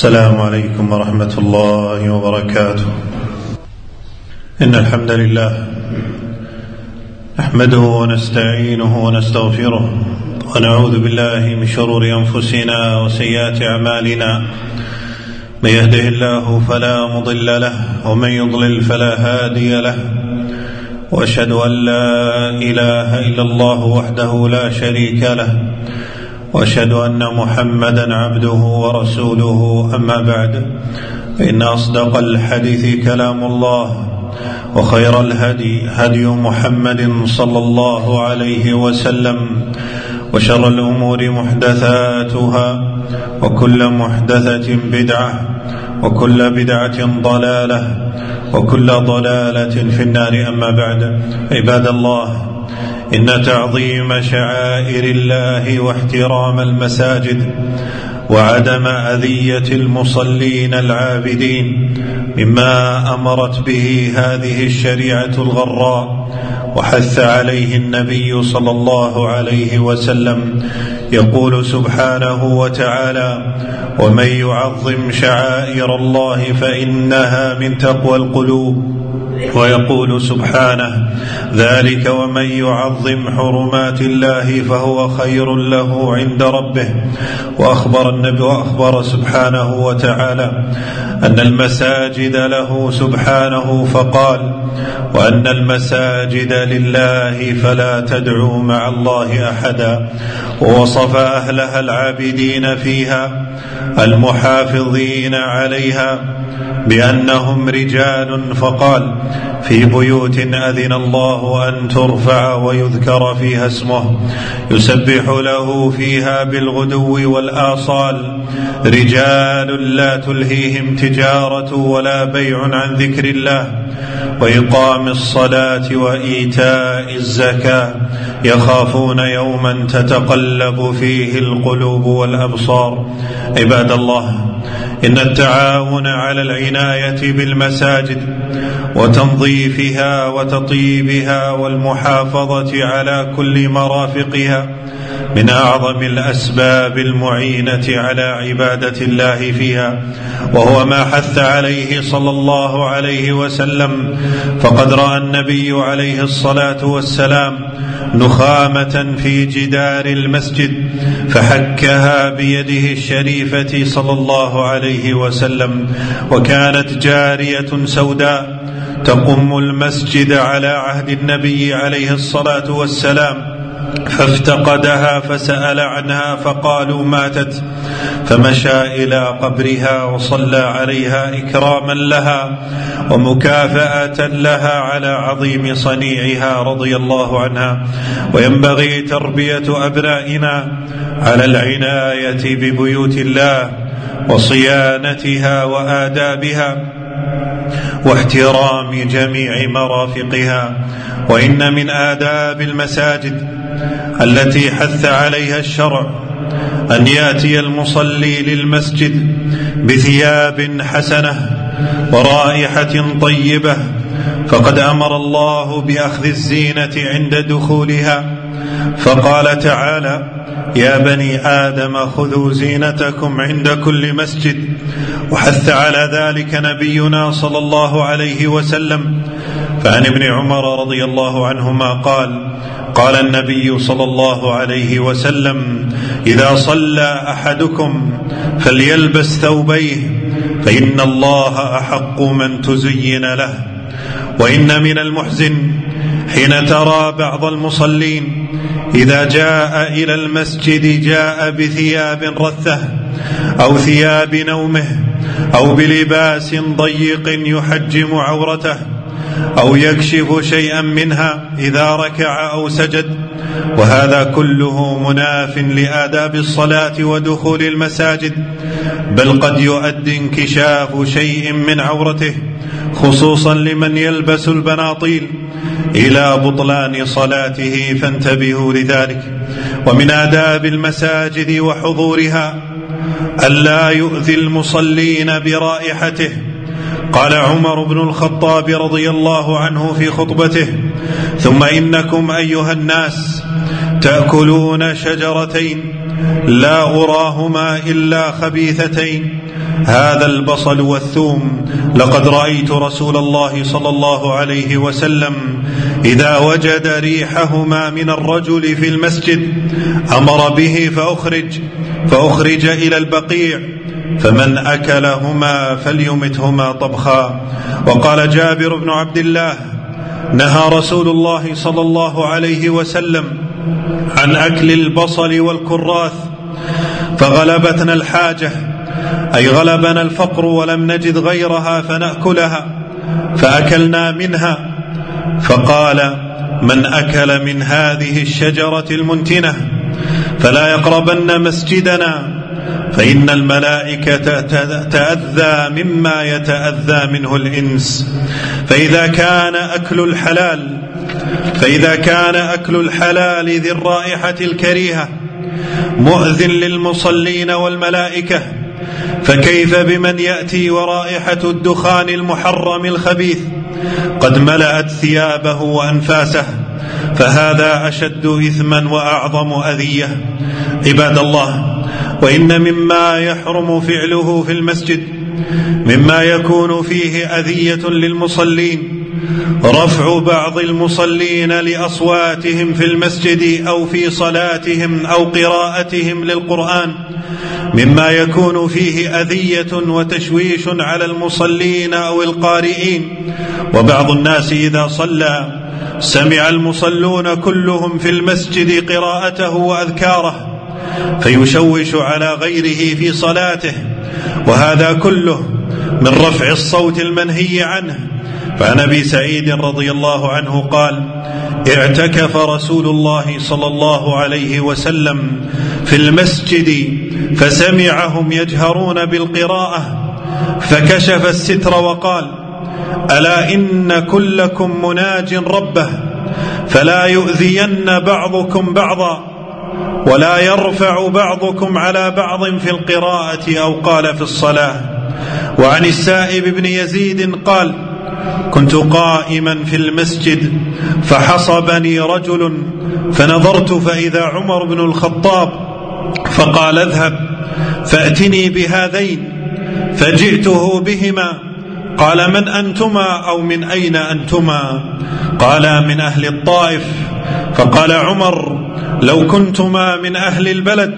السلام عليكم ورحمة الله وبركاته. إن الحمد لله نحمده ونستعينه ونستغفره ونعوذ بالله من شرور أنفسنا وسيئات أعمالنا. من يهده الله فلا مضل له ومن يضلل فلا هادي له، وأشهد أن لا إله إلا الله وحده لا شريك له، وأشهد أن محمدا عبده ورسوله. أما بعد، فإن أصدق الحديث كلام الله، وخير الهدي هدي محمد صلى الله عليه وسلم، وشر الأمور محدثاتها، وكل محدثة بدعة، وكل بدعة ضلالة، وكل ضلالة في النار. أما بعد، عباد الله، إن تعظيم شعائر الله واحترام المساجد وعدم أذية المصلين العابدين مما أمرت به هذه الشريعة الغراء، وحث عليه النبي صلى الله عليه وسلم. يقول سبحانه وتعالى: ومن يعظم شعائر الله فإنها من تقوى القلوب. ويقول سبحانه: ذلك ومن يعظم حرمات الله فهو خير له عند ربه. وأخبر سبحانه وتعالى أن المساجد له سبحانه فقال: وأن المساجد لله فلا تدعوا مع الله أحدا. ووصف أهلها العابدين فيها المحافظين عليها بأنهم رجال، فقال: في بيوت أذن الله أن ترفع ويذكر فيها اسمه يسبح له فيها بالغدو والآصال رجال لا تلهيهم تجارة ولا بيع عن ذكر الله وإقام الصلاة وإيتاء الزكاة يخافون يوما تتقلب فيه القلوب والأبصار. عباد الله، إن التعاون على العناية بالمساجد وتنظيفها وتطيبها والمحافظة على كل مرافقها من أعظم الأسباب المعينة على عبادة الله فيها، وهو ما حث عليه صلى الله عليه وسلم. فقد رأى النبي عليه الصلاة والسلام نخامة في جدار المسجد فحكها بيده الشريفة صلى الله عليه وسلم، وكانت جارية سوداء تقم المسجد على عهد النبي عليه الصلاة والسلام، فافتقدها فسأل عنها فقالوا ماتت، فمشى إلى قبرها وصلى عليها إكراما لها ومكافأة لها على عظيم صنيعها رضي الله عنها. وينبغي تربية أبنائنا على العناية ببيوت الله وصيانتها وآدابها واحترام جميع مرافقها. وإن من آداب المساجد التي حث عليها الشرع أن يأتي المصلي للمسجد بثياب حسنة ورائحة طيبة، فقد أمر الله بأخذ الزينة عند دخولها، فقال تعالى: يا بني آدم خذوا زينتكم عند كل مسجد. وحث على ذلك نبينا صلى الله عليه وسلم. فعن ابن عمر رضي الله عنهما قال النبي صلى الله عليه وسلم: إذا صلى أحدكم فليلبس ثوبيه فإن الله أحق من تزين له. وإن من المحزن حين ترى بعض المصلين إذا جاء إلى المسجد جاء بثياب رثة أو ثياب نومه أو بلباس ضيق يحجم عورته أو يكشف شيئا منها إذا ركع أو سجد، وهذا كله مناف لآداب الصلاة ودخول المساجد، بل قد يؤدي انكشاف شيء من عورته خصوصا لمن يلبس البناطيل إلى بطلان صلاته، فانتبهوا لذلك. ومن آداب المساجد وحضورها ألا يؤذي المصلين برائحته. قال عمر بن الخطاب رضي الله عنه في خطبته: ثم إنكم أيها الناس تأكلون شجرتين لا أراهما إلا خبيثتين، هذا البصل والثوم لقد رأيت رسول الله صلى الله عليه وسلم إذا وجد ريحهما من الرجل في المسجد أمر به فأخرج إلى البقيع، فمن أكلهما فليمتهما طبخا. وقال جابر بن عبد الله: نهى رسول الله صلى الله عليه وسلم عن أكل البصل والكراث، فغلبتنا الحاجة، أي غلبنا الفقر ولم نجد غيرها فنأكلها، فأكلنا منها. فقال: من أكل من هذه الشجرة المنتنة فلا يقربن مسجدنا، فإن الملائكة تتأذى مما يتأذى منه الإنس. فإذا كان أكل الحلال ذي الرائحة الكريهة مؤذن للمصلين والملائكة، فكيف بمن يأتي ورائحة الدخان المحرم الخبيث قد ملأت ثيابه وأنفاسه، فهذا أشد إثما وأعظم أذية. عباد الله، وإن مما يحرم فعله في المسجد مما يكون فيه أذية للمصلين رفع بعض المصلين لأصواتهم في المسجد أو في صلاتهم أو قراءتهم للقرآن، مما يكون فيه أذية وتشويش على المصلين أو القارئين. وبعض الناس إذا صلى سمع المصلون كلهم في المسجد قراءته وأذكاره فيشوش على غيره في صلاته، وهذا كله من رفع الصوت المنهي عنه. فعن أبي سعيد رضي الله عنه قال: اعتكف رسول الله صلى الله عليه وسلم في المسجد فسمعهم يجهرون بالقراءة، فكشف الستر وقال: ألا إن كلكم مناج ربه، فلا يؤذين بعضكم بعضا، ولا يرفع بعضكم على بعض في القراءة، أو قال في الصلاة. وعن السائب بن يزيد قال: كنت قائما في المسجد فحصبني رجل، فنظرت فإذا عمر بن الخطاب، فقال: اذهب فأتني بهذين، فجئته بهما. قال: من أنتما أو من أين أنتما؟ قال: من أهل الطائف. فقال عمر: لو كنتما من أهل البلد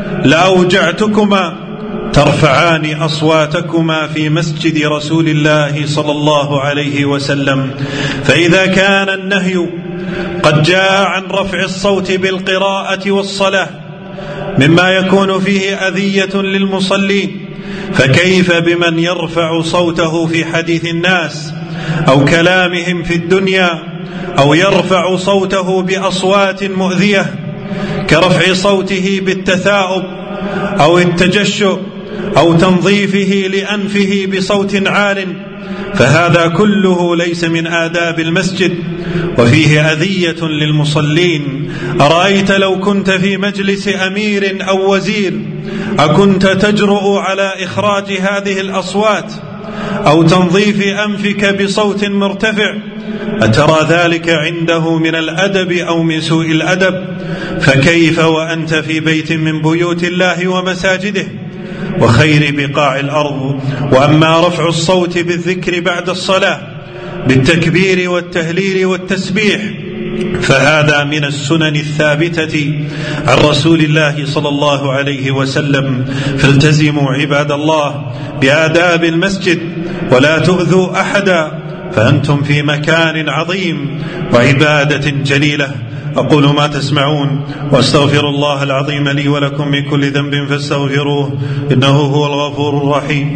لأوجعتكما، ترفعان أصواتكما في مسجد رسول الله صلى الله عليه وسلم. فإذا كان النهي قد جاء عن رفع الصوت بالقراءة والصلاة مما يكون فيه أذية للمصلين، فكيف بمن يرفع صوته في حديث الناس أو كلامهم في الدنيا، أو يرفع صوته بأصوات مؤذية كرفع صوته بالتثاؤب أو التجشؤ أو تنظيفه لأنفه بصوت عال، فهذا كله ليس من آداب المسجد وفيه أذية للمصلين. أرأيت لو كنت في مجلس أمير أو وزير أكنت تجرؤ على إخراج هذه الأصوات أو تنظيف أنفك بصوت مرتفع؟ أترى ذلك عنده من الأدب أو من سوء الأدب؟ فكيف وأنت في بيت من بيوت الله ومساجده وخير بقاع الأرض؟ وأما رفع الصوت بالذكر بعد الصلاة بالتكبير والتهليل والتسبيح فهذا من السنن الثابتة عن رسول الله صلى الله عليه وسلم. فالتزموا عباد الله بآداب المسجد ولا تؤذوا أحدا، فأنتم في مكان عظيم وعبادة جليلة. أقول ما تسمعون وأستغفر الله العظيم لي ولكم من كل ذنب فاستغفروه إنه هو الغفور الرحيم.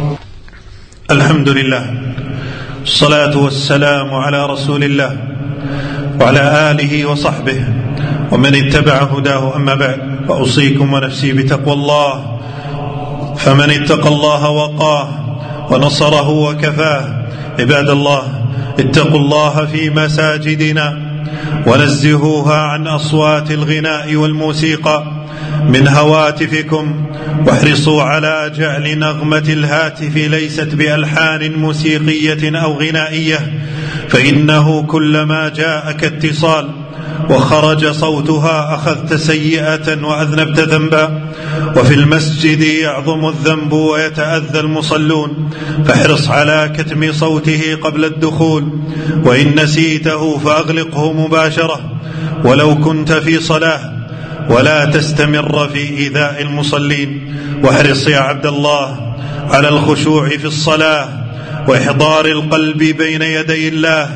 الحمد لله، الصلاة والسلام على رسول الله وعلى آله وصحبه ومن اتبع هداه. أما بعد، فأوصيكم ونفسي بتقوى الله، فمن اتقى الله وقاه ونصره وكفاه. عباد الله، اتقوا الله في مساجدنا ونزهوها عن أصوات الغناء والموسيقى من هواتفكم، واحرصوا على جعل نغمة الهاتف ليست بألحان موسيقية أو غنائية، فإنه كلما جاءك اتصال وخرج صوتها أخذت سيئة وأذنبت ذنبا. وفي المسجد يعظم الذنب ويتأذى المصلون، فاحرص على كتم صوته قبل الدخول، وإن نسيته فأغلقه مباشرة ولو كنت في صلاة، ولا تستمر في إيذاء المصلين. واحرص يا عبد الله على الخشوع في الصلاة وإحضار القلب بين يدي الله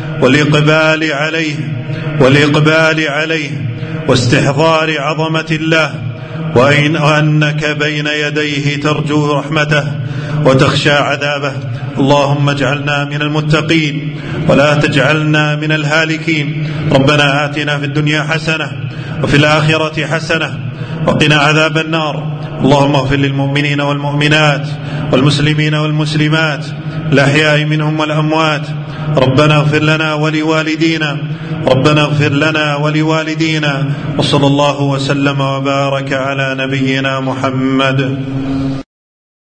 والإقبال عليه واستحضار عظمة الله، وأنك بين يديه ترجو رحمته وتخشى عذابه. اللهم اجعلنا من المتقين ولا تجعلنا من الهالكين. ربنا آتنا في الدنيا حسنة وفي الآخرة حسنة وقنا عذاب النار. اللهم اغفر للمؤمنين والمؤمنات والمسلمين والمسلمات الأحياء منهم والأموات. ربنا اغفر لنا ولوالدينا وصلى الله وسلم وبارك على نبينا محمد.